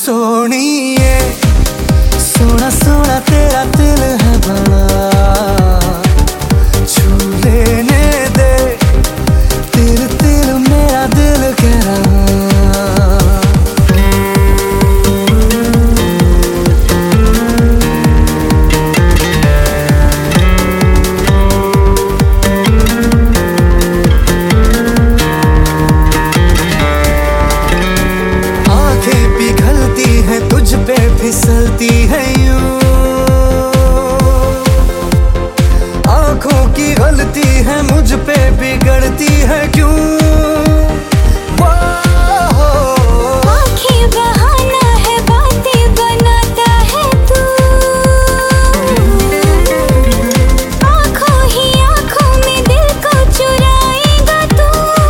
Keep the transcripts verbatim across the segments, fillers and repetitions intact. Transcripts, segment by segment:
सोनिए, सोना सोना तेरा दिल है बड़ा, छू लेने दे, तिल तिल मेरा दिल कह रहा। तुझ पे फिसलती है यूं, आंखों की गलती है मुझ पे बिगड़ती है क्यों। आँखें बहाना है बातें बनाता है तू, आंखों ही आंखों में दिल को चुराएगा तू।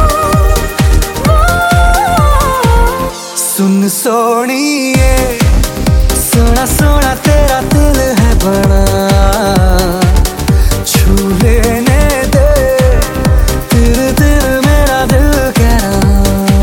सुन सोनिए, सोना सोना तेरा दिल है बड़ा, छू लेने दे, तेरे दिल मेरा दिल कह रहा।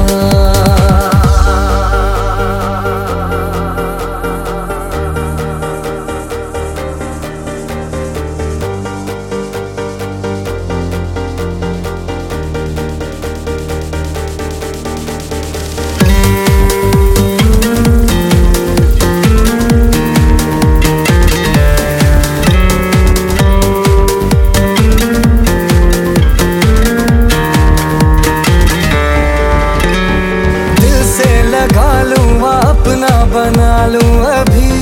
लगा लूं अपना बना लूं अभी,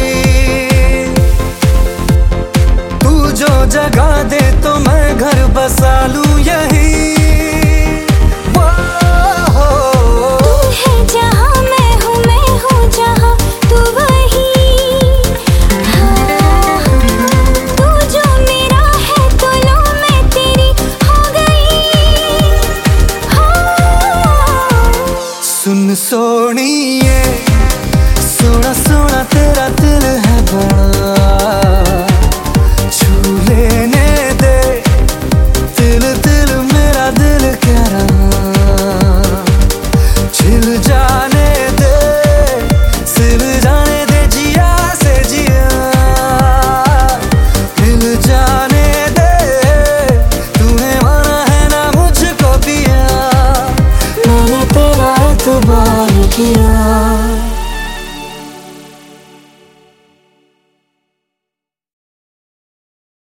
तू जो जगह दे तो मैं घर बसा लूं यही। तू है जहां मैं हूँ, मैं हूँ जहां तू वही। हाँ, तू जो मेरा है तो लो मैं तेरी हो गई। हाँ, सुन सोनी